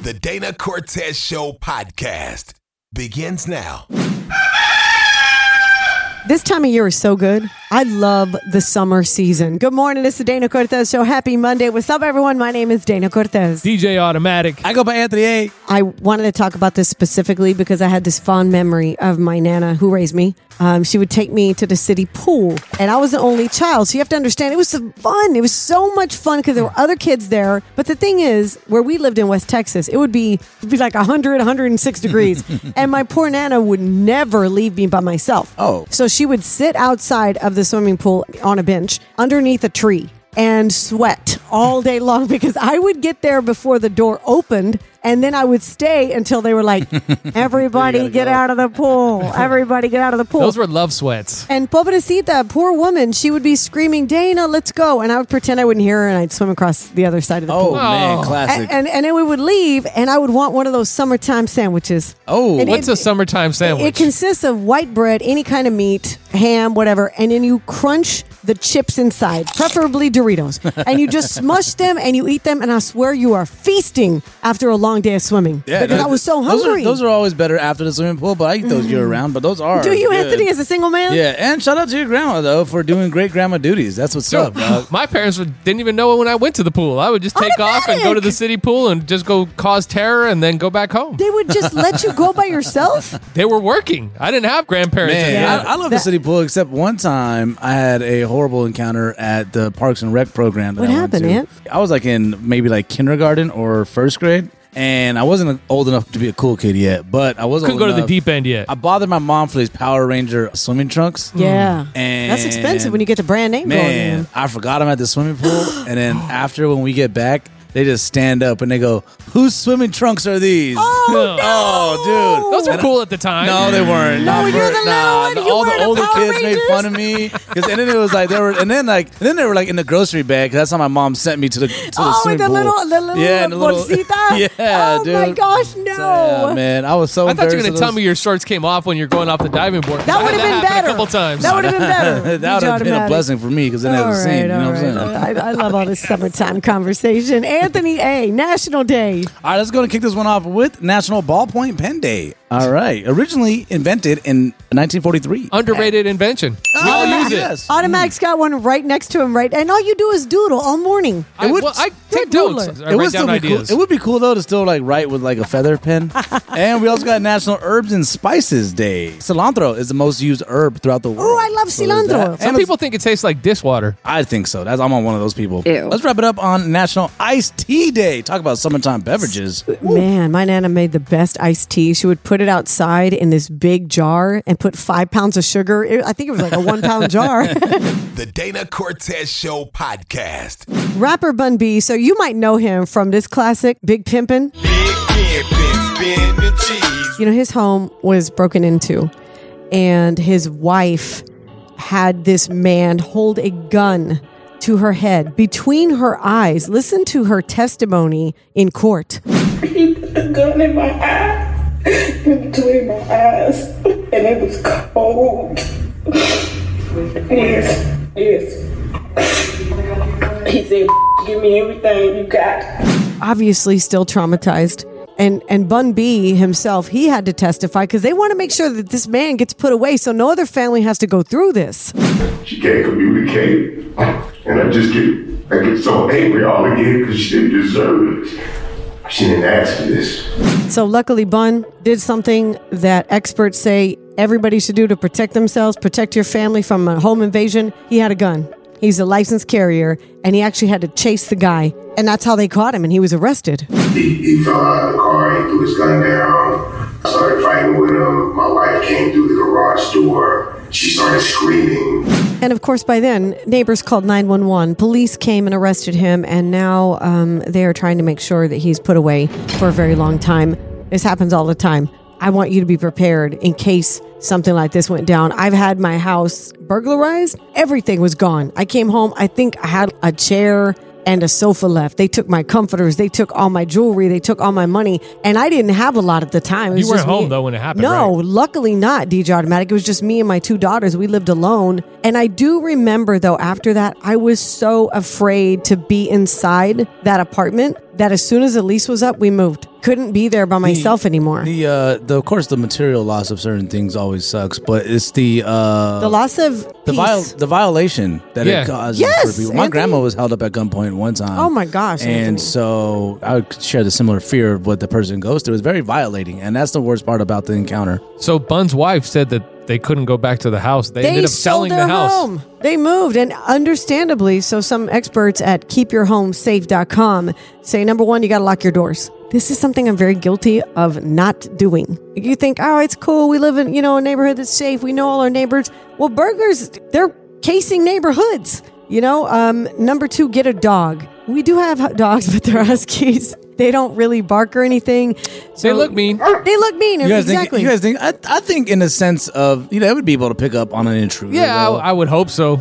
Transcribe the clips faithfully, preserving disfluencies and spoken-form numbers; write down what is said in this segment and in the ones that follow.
The Dana Cortez Show podcast begins now. This time of year is so good. I love the summer season. Good morning. It's the Dana Cortez Show. Happy Monday. What's up, everyone? My name is Dana Cortez. D J Automatic. I go by Anthony A. I wanted to talk about this specifically because I had this fond memory of my Nana who raised me. Um, she would take me to the city pool, and I was the only child. So you have to understand, it was so fun. It was so much fun because there were other kids there. But the thing is, where we lived in West Texas, it would be, it'd be like one hundred, one hundred six degrees. And my poor Nana would never leave me by myself. Oh. So she would sit outside of the swimming pool on a bench underneath a tree and sweat all day long because I would get there before the door opened, and then I would stay until they were like, everybody get go. out of the pool. Everybody get out of the pool. Those were love sweats. And Pobrecita, poor woman, she would be screaming, Dana, let's go. And I would pretend I wouldn't hear her, and I'd swim across the other side of the oh, pool. Oh, man, Oh. classic. And, and, and then we would leave, and I would want one of those summertime sandwiches. Oh. And What's it- a summertime sandwich? It consists of white bread, any kind of meat, ham, whatever, and then you crunch the chips inside, preferably Doritos. And you just smush them and you eat them, and I swear you are feasting after a long day of swimming. Yeah, because those- I was so those hungry. are, those are always better after the swimming pool, but I eat those year round. But those are Do you, good. Anthony, as a single man? Yeah, and shout out to your grandma, though, for doing great grandma duties. That's what's up, dog. My parents would, didn't even know when I went to the pool. I would just take off and go to the city pool and just go cause terror and then go back home. They would just let you go by yourself? They were working. I didn't have grandparents. Man, Yeah. I, I love That- the city pool, except one time I had a horrible encounter at the Parks and Rec program. That What I happened, went to. Ant? I was like in maybe like kindergarten or first grade, and I wasn't old enough to be a cool kid yet, but I was Couldn't old go to the enough. deep end yet. I bothered my mom for these Power Ranger swimming trunks. Yeah. And That's expensive when you get the brand name going Man, in. I forgot them at the swimming pool, and then after when we get back, they just stand up and they go, "Whose swimming trunks are these?" Oh, no. Oh, dude. Those were And cool at the time. No, they weren't. No, Not you're for- the little nah, one. the- You all were the the older Power kids made Rangers. fun of me. Cause, and then it was like they were, and then like, and then they were like in the grocery bag. 'Cause that's how my mom sent me to the to the Oh, swimming with the pool. little, the little yeah, and the little, bolsita? yeah, oh, dude. my gosh, no. So, yeah, man, I was so. I thought you were embarrassed going of to tell those- me your shorts came off when you're going off the diving board. That I would had have been happen better. a couple times. That would have been better. that would have been a blessing for me because then it All was the same. right, You know all what I'm right. saying? I, I love all this summertime conversation. Anthony A., National Day. All right, let's go and kick this one off with National Ballpoint Pen Day. All right, originally invented in nineteen forty-three. Underrated invention. We all Oh, use it. yes. Automatic's got one right next to him, right? And all you do is doodle all morning. I, would- well, I You're take a doodler. notes. I It would write still down be cool. ideas. It would be cool though to still like write with like a feather pen. And we also got National Herbs and Spices Day. Cilantro is the most used herb throughout the world. Oh, I love So there's cilantro. that. Some And it's- people think it tastes like dishwater. I think so. That's I'm on one of those people. Ew. Let's wrap it up on National Iced Tea Day. Talk about summertime beverages. Man, my Nana made the best iced tea. She would put it outside in this big jar and put five pounds of sugar. It- I think it was like a one pound jar. The Dana Cortez Show podcast. Rapper Bun B, so you might know him from this classic, Big Pimpin'. Big pimpin', spinning cheese. You know, his home was broken into, and his wife had this man hold a gun to her head between her eyes. Listen to her testimony in court. He put a gun in my eye, in between my eyes, and it was cold. Yes, yes. He said, give me everything you got. Obviously still traumatized. And and Bun B himself, he had to testify because they want to make sure that this man gets put away so no other family has to go through this. She can't communicate, and I just get, I get so angry all again because she didn't deserve it. She didn't ask for this. So luckily Bun did something that experts say everybody should do to protect themselves, protect your family from a home invasion. He had a gun. He's a licensed carrier, and he actually had to chase the guy. And that's how they caught him, and he was arrested. He, he fell out of the car, he threw his gun down. I started fighting with him. My wife came through the garage door. She started screaming. And of course, by then, neighbors called nine one one. Police came and arrested him, and now um, they are trying to make sure that he's put away for a very long time. This happens all the time. I want you to be prepared in case something like this went down. I've had my house burglarized. Everything was gone. I came home. I think I had a chair and a sofa left. They took my comforters. They took all my jewelry. They took all my money. And I didn't have a lot at the time. It You was weren't just me- home, though, when it happened, No, right? luckily not, D J Automatic. It was just me and my two daughters. We lived alone. And I do remember, though, after that, I was so afraid to be inside that apartment that as soon as the lease was up, we moved. couldn't be there by myself the, anymore. The, uh, the, of course, the material loss of certain things always sucks, but it's the uh, the loss of the, peace. viol- the violation that Yeah. it causes Yes, for people. My Anthony. grandma was held up at gunpoint one time. Oh my gosh, And Anthony. so I would share the similar fear of what the person goes through. It's very violating, and that's the worst part about the encounter. So Bun's wife said that they couldn't go back to the house. They, They ended up sold selling their the house. home. They moved, and understandably, so some experts at keep your home safe dot com say, number one, you got to lock your doors. This is something I'm very guilty of not doing. You think, oh, it's cool. We live in, you know, a neighborhood that's safe. We know all our neighbors. Well, burglars, they're casing neighborhoods. You know, um, number two, get a dog. We do have dogs, but they're huskies. They don't really bark or anything. So They look mean. They look mean. You guys exactly. think? You guys think? I, I think in the sense of you know, it would be able to pick up on an intruder. Yeah, though. I, I would hope so.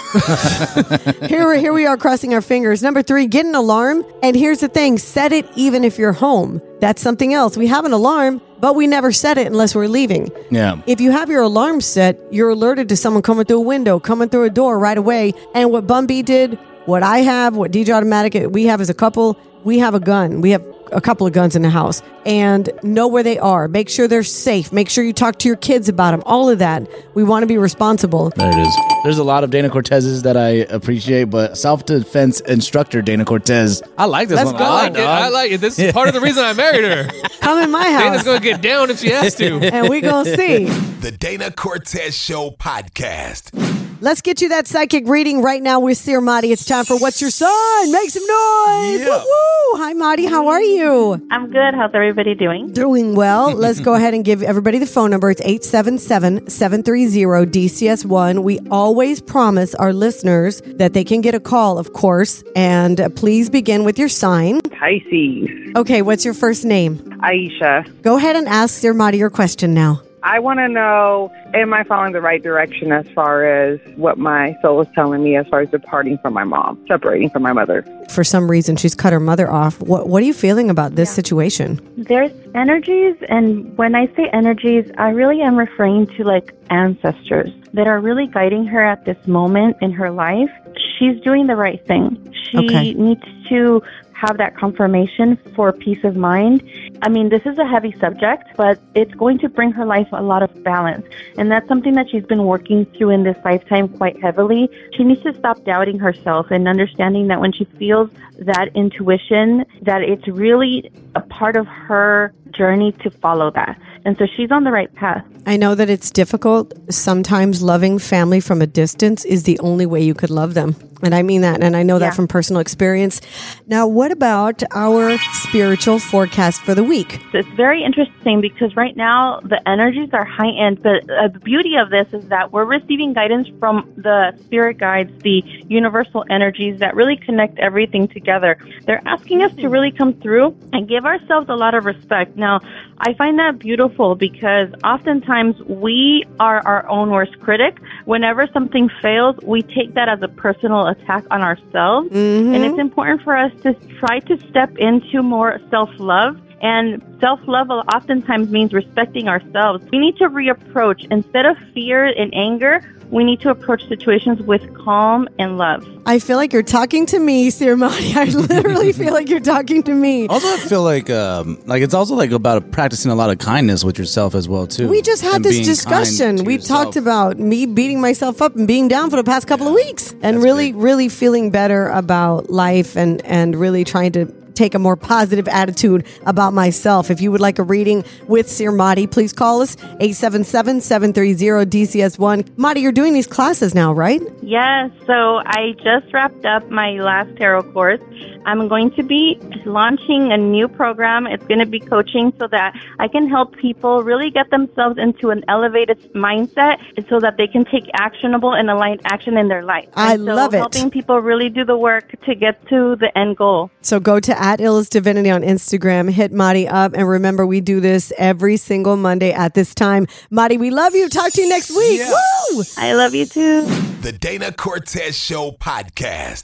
Here, here we are crossing our fingers. Number three, get an alarm. And here's the thing, set it even if you're home. That's something else. We have an alarm, but we never set it unless we're leaving. yeah. If you have your alarm set, you're alerted to someone coming through a window, coming through a door right away. And what Bumby did, what I have, what D J Automatic, we have as a couple, we have a gun. We have a couple of guns in the house and know where they are. Make sure they're safe. Make sure you talk to your kids about them. All of that. We want to be responsible. There it is. There's a lot of Dana Cortez's that I appreciate, but self-defense instructor Dana Cortez, I like this Let's one. go. a I lot, like it. dog. I like it. This is part of the reason I married her. Come in my Dana's house going to get down if she has to. and we going to see. The Dana Cortez Show podcast. Let's get you that psychic reading right now with Sir Madi. It's time for What's Your Sign? Make some noise. Yeah. Woo-woo. Hi, Madi. How are you? I'm good. How's everybody doing? Doing well. Let's go ahead and give everybody the phone number. It's eight seven seven, seven three zero, D C S one. We always promise our listeners that they can get a call, of course. And uh, please begin with your sign. Pisces. Okay, what's your first name? Aisha. Go ahead and ask Sir Madi your question now. I want to know, am I following the right direction as far as what my soul is telling me as far as departing from my mom, separating from my mother? For some reason, she's cut her mother off. What, what are you feeling about this situation? There's energies, and when I say energies, I really am referring to like ancestors that are really guiding her at this moment in her life. She's doing the right thing. She Okay. needs to have that confirmation for peace of mind. I mean, this is a heavy subject, but it's going to bring her life a lot of balance. And that's something that she's been working through in this lifetime quite heavily. She needs to stop doubting herself and understanding that when she feels that intuition, that it's really a part of her journey to follow that. And so she's on the right path. I know that it's difficult. Sometimes loving family from a distance is the only way you could love them. And I mean that. And I know that Yeah. from personal experience. Now, what about our spiritual forecast for the week? So it's very interesting because right now the energies are high end, but uh, the beauty of this is that we're receiving guidance from the spirit guides, the universal energies that really connect everything together. They're asking us to really come through and give ourselves a lot of respect. Now, I find that beautiful because oftentimes we are our own worst critic. Whenever something fails, we take that as a personal attack on ourselves. Mm-hmm. And it's important for us to try to step into more self-love. And self-love oftentimes means respecting ourselves. We need to reapproach. Instead of fear and anger, we need to approach situations with calm and love. I feel like you're talking to me, Sir Madi. I literally feel like you're talking to me. Also, I feel like um, like it's also like about practicing a lot of kindness with yourself as well too. We just had And this being discussion. kind to We yourself. talked about me beating myself up and being down for the past couple of weeks and really, really feeling better about life and, and really trying to take a more positive attitude about myself. If you would like a reading with Sir Madi, please call us eight seven seven, seven three zero, D C S one. Madi, you're doing these classes now, right? Yes, so I just wrapped up my last tarot course. I'm going to be launching a new program. It's going to be coaching so that I can help people really get themselves into an elevated mindset so that they can take actionable and aligned action in their life. I And so love it. helping people really do the work to get to the end goal. So go to at Illest Divinity on Instagram, hit Madi up, and remember, we do this every single Monday at this time. Madi, we love you. Talk to you next week. Woo! I love you too. The Dana Cortez Show podcast.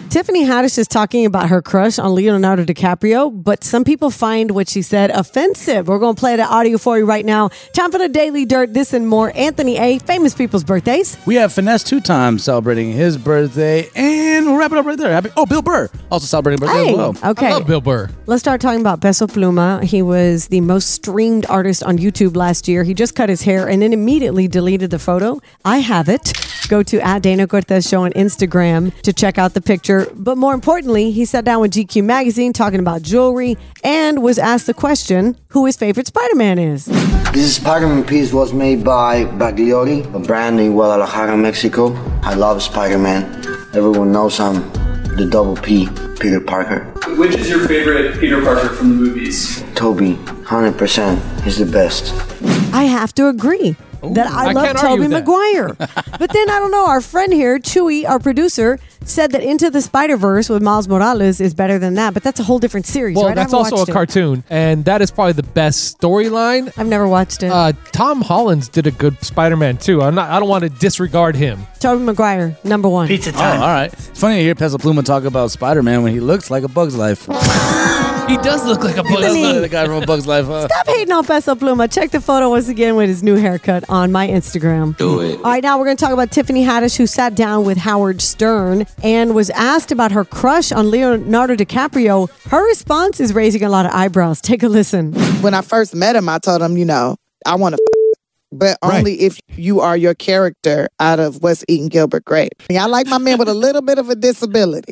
Tiffany Haddish is talking about her crush on Leonardo DiCaprio, but some people find what she said offensive. We're going to play the audio for you right now. Time for the Daily Dirt, this and more. Anthony A., famous people's birthdays. We have Finesse two times celebrating his birthday, and we'll wrap it up right there. Happy, oh, Bill Burr also celebrating birthday Hey, as well. okay. I love Bill Burr. Let's start talking about Peso Pluma. He was the most streamed artist on YouTube last year. He just cut his hair and then immediately deleted the photo. I have it. Go to at Dana Cortez Show on Instagram to check out the picture. But more importantly, he sat down with G Q Magazine talking about jewelry and was asked the question who his favorite Spider-Man is. This Spider-Man piece was made by Bagliori, a brand in Guadalajara, Mexico. I love Spider-Man. Everyone knows I'm the double P, Peter Parker. Which is your favorite Peter Parker from the movies? Toby, one hundred percent. He's the best. I have to agree. Ooh, that I, I love can't argue Tobey with that. Maguire. But then, I don't know, our friend here, Chewy, our producer, said that Into the Spider-Verse with Miles Morales is better than that, but that's a whole different series, Well, right? I that's haven't also a watched it. cartoon, and that is probably the best storyline. I've never watched it. Uh, Tom Holland did a good Spider-Man too. I'm not. I don't want to disregard him. Tobey Maguire, number one. Pizza time. Oh, all right. It's funny to hear Peso Pluma talk about Spider-Man when he looks like a Bug's Life. He does look like a He Bug's does look Life. like the guy from a Bug's Life. Huh? Stop hating on Peso Pluma. Check the photo once again with his new haircut on my Instagram. Do it. All right, now we're going to talk about Tiffany Haddish, who sat down with Howard Stern and was asked about her crush on Leonardo DiCaprio. Her response is raising a lot of eyebrows. Take a listen. When I first met him, I told him, you know, I want to but only right. if you are your character out of What's Eating Gilbert Grape. I like my man with a little bit of a disability.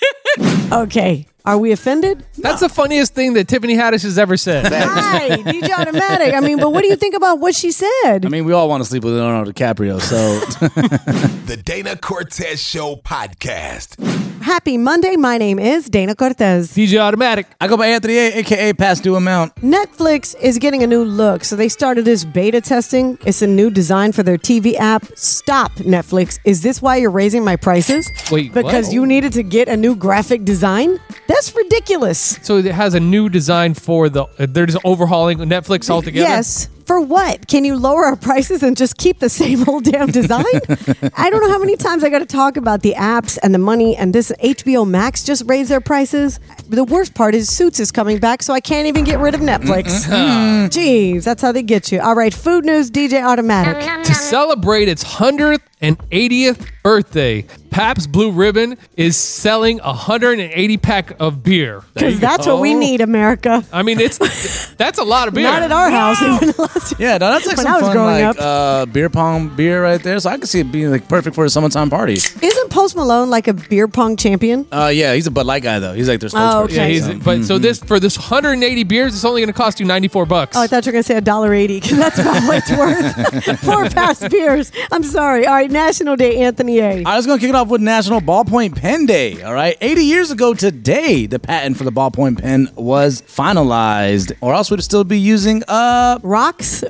Okay. Are we offended? That's no. the funniest thing that Tiffany Haddish has ever said. Hi, D J Automatic. I mean, but what do you think about what she said? I mean, we all want to sleep with Leonardo DiCaprio, so. The Dana Cortez Show podcast. Happy Monday. My name is Dana Cortez. D J Automatic. I go by Anthony A, a k a. Past Due Amount. Netflix is getting a new look, so they started this beta testing. It's a new design for their T V app. Stop, Netflix. Is this why you're raising my prices? Wait, Because what? you needed to get a new graphic design? That's ridiculous. So it has a new design for the. Uh, they're just overhauling Netflix altogether. Yes. For what? Can you lower our prices and just keep the same old damn design? I don't know how many times I got to talk about the apps and the money, and this H B O Max just raised their prices. The worst part is Suits is coming back, so I can't even get rid of Netflix. Jeez, that's how they get you. All right, food news, D J Automatic. To celebrate its one hundred eightieth birthday, Pabst Blue Ribbon is selling a one hundred eighty pack of beer. Because that's what we need, America. I mean, it's that's a lot of beer. Not at our house. Even last Yeah, no, that's like when some I was fun, growing like up. uh, beer pong beer right there. So I can see it being like perfect for a summertime party. Isn't Post Malone like a beer pong champion? Uh, yeah, he's a Bud Light guy though. He's like their spokesperson. Oh, okay. Yeah, he's, so. but so this for this one hundred eighty beers, it's only going to cost you ninety-four bucks. Oh, I thought you were going to say a dollar eighty because that's about what it's worth. Four past beers. I'm sorry. All right, National Day, Anthony A. I was going to kick it off with National Ballpoint Pen Day. All right, eighty years ago today, the patent for the ballpoint pen was finalized, or else we'd still be using uh rocks.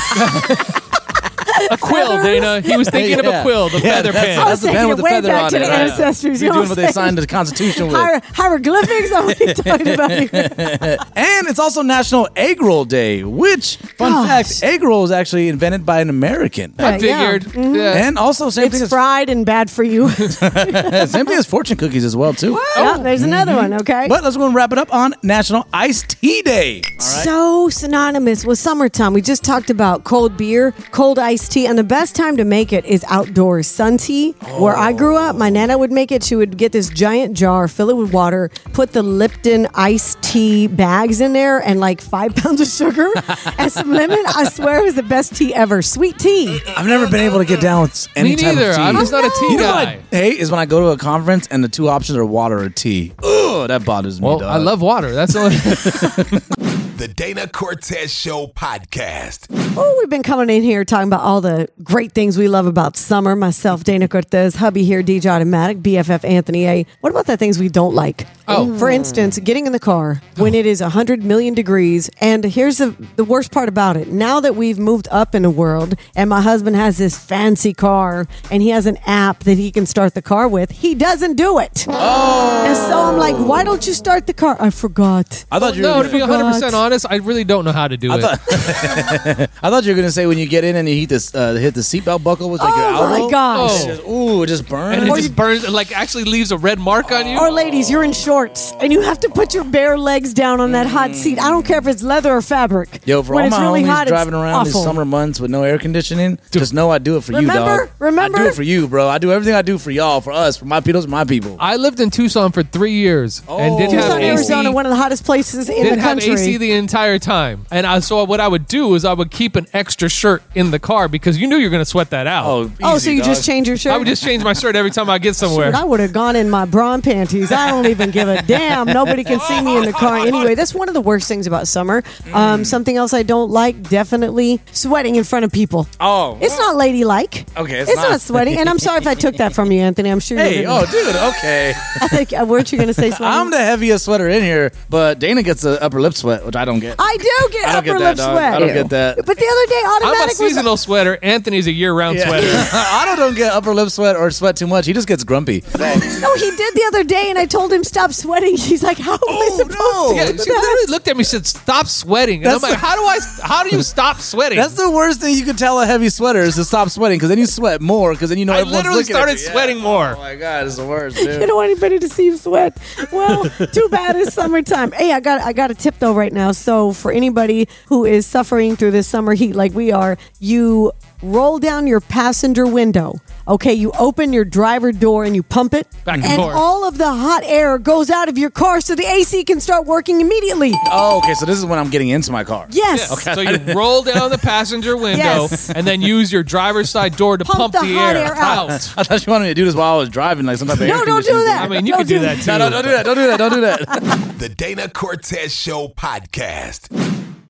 A quill, Dana. He was thinking of a quill, the Yeah, feather that's- pen. I That's was the pen taking with it the way feather back on to it, the right? ancestors. You're You know doing what they I'm saying? signed the Constitution with. Hier- hieroglyphics? What are you talking about here? And it's also National Egg Roll Day, which, fun Gosh. fact, egg roll was actually invented by an American. I Yeah, figured. yeah. Mhm. Yeah. And also, same It's thing, as, fried and bad for you. same thing as fortune cookies as well, too. Yeah, there's another one, okay? But let's go and wrap it up on National Iced Tea Day. So synonymous with summertime. We just talked about cold beer, cold iced tea, and the best time to make it is outdoors. Sun tea. Where I grew up, my nana would make it. She would get this giant jar, fill it with water, put the Lipton iced tea bags in there, and like five pounds of sugar and some lemon. I swear it was the best tea ever. Sweet tea. I've never been able to get down with any Me type neither. of tea. I'm just not a tea You know guy. what I hate is when I go to a conference and the two options are water or tea. Ugh, that bothers me, Well, dog. I love water. That's all. The Dana Cortez Show podcast. Oh, we've been coming in here talking about all the great things we love about summer. Myself, Dana Cortez, hubby here, D J Automatic, B F F Anthony A. What about the things we don't like? Oh. For instance, getting in the car when it is one hundred million degrees. And here's the, the worst part about it. Now that we've moved up in the world and my husband has this fancy car and he has an app that he can start the car with, he doesn't do it. Oh. And so I'm like, why don't you start the car? I forgot. I thought you no, were to be forgot. one hundred percent honest, honest, I really don't know how to do I it. Thought, I thought you were gonna say when you get in and you hit this, uh, hit the seatbelt buckle with like Oh, your elbow. my gosh. It just- ooh, it just burns. and it just burns, and like actually leaves a red mark on you. Or ladies, you're in shorts and you have to put your bare legs down on that hot seat. I don't care if it's leather or fabric. Yo, for when all it's my really homies hot, driving it's around awful. these summer months with no air conditioning, just know I do it for Remember? you, dog. Remember? I do it for you, bro. I do everything I do for y'all, for us, for my people, my people. I lived in Tucson for three years and didn't have Tucson, A C. Arizona, one of the hottest places in Didn't the have country. A C the entire time, and I so what I would do is I would keep an extra shirt in the car because you knew you're going to sweat that out. Oh, oh, so you just change your shirt? I would just change my shirt every time I get somewhere. Shoot, I would have gone in my bra and panties. I don't even give a damn. Nobody can see me in the car anyway. That's one of the worst things about summer. Um, something else I don't like, definitely sweating in front of people. Oh, It's not ladylike. Okay, it's it's not. not. sweating. And I'm sorry if I took that from you, Anthony. I'm sure you Hey, didn't. oh, dude, okay. I think, uh, weren't you going to say sweating? I'm the heaviest sweater in here, but Dana gets the upper lip sweat, which I don't get. I do get I don't upper get that, lip dog. sweat. I don't get that. But the other day, I'm a automatic was... seasonal sweater. Anthony's a year-round Yeah. sweater. Otto don't get upper lip sweat or sweat too much. He just gets grumpy. No, he did the other day, and I told him stop sweating. He's like, "How am I supposed to Yeah, do she that?" literally looked at me and said, "Stop sweating." And That's I'm like, the- "How do I? How do you stop sweating?" That's the worst thing you could tell a heavy sweater is to stop sweating, because then you sweat more, because then you know I everyone's literally looking started at you. sweating Yeah. more. Oh my god, it's the worst, You dude. don't want anybody to see you sweat. Well, too bad it's summertime. Hey, I got I got a tip though right now. So for anybody who is suffering through this summer heat like we are, you roll down your passenger window. Okay, you open your driver door and you pump it, Back and and forth. all of the hot air goes out of your car, so the A C can start working immediately. Oh, okay, so this is when I'm getting into my car. Yes. Yeah, So you roll down the passenger window Yes. and then use your driver's side door to Pump pump, the hot air out. I thought you wanted me to do this while I was driving, like some type of No, air don't do conditioning that. I thing. mean, you Don't could do do that too. No, no, don't do that. Don't do that. Don't do that. The Dana Cortez Show podcast.